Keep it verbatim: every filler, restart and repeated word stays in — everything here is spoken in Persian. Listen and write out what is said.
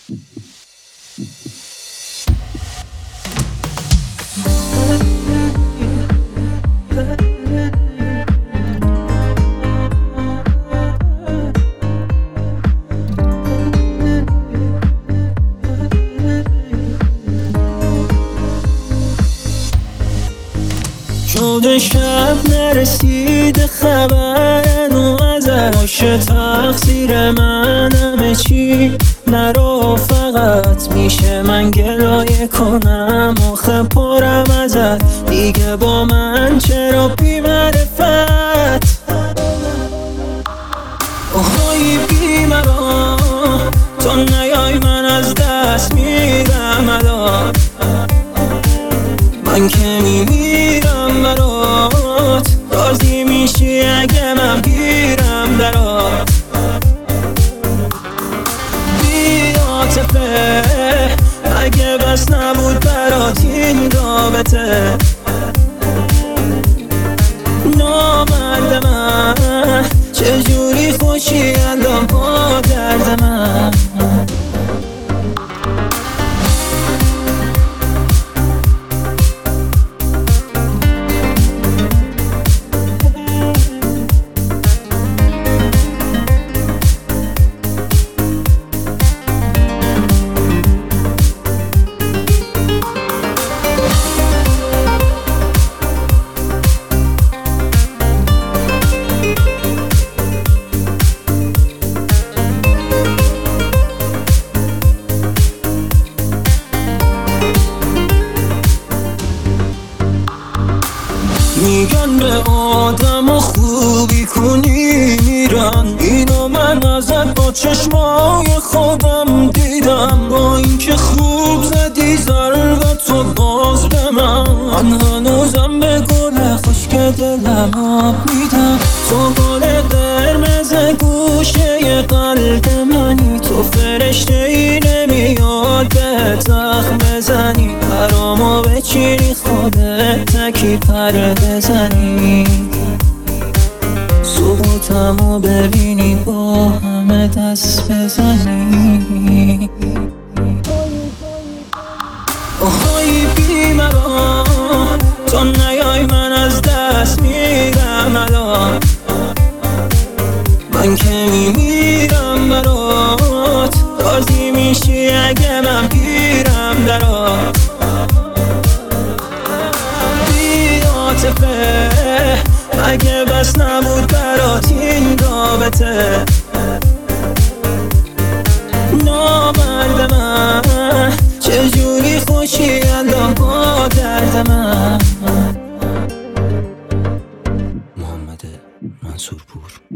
شده شب نرسیده خبر نو ازت، باشه تقصیر من همه چی نرو، فقط میشه من گلایه کنم آخه پرم ازت، دیگه با من چرا بی معرفت؟ اوهای بی مرا تو نیای من از دست میرم الان، من که میمیرم برات، راضی میشی اگه من گیرم درات؟ بی عاطفه اگه بس نبود برات این رابطه، نامرد من چجوری خوشی الان با درد من؟ میگن به آدم و خوبی کنی میرن، اینو من ازت با چشمای خودم دیدم، با اینکه خوب زدی ضربتو باز به من، من هنوزم به گل خشک دلم آب میدم، تو گل قرمز گوشه قلب منی، تو فرشته ای نمیاد به زخم بزنی، برامو بچینی خودت تکی پر بزنی، سقوطمو ببینی با همه دست بزنی. اوهای بی مرا تو نیای من از دست میرم الان، من که میمیرم برات، راضی میشی اگه من گیرم درات؟ بی عاطفه اگه بس نبود برات این رابطه، نامرد من چجوری خوشی الان با درد من؟ محمد منصورپور.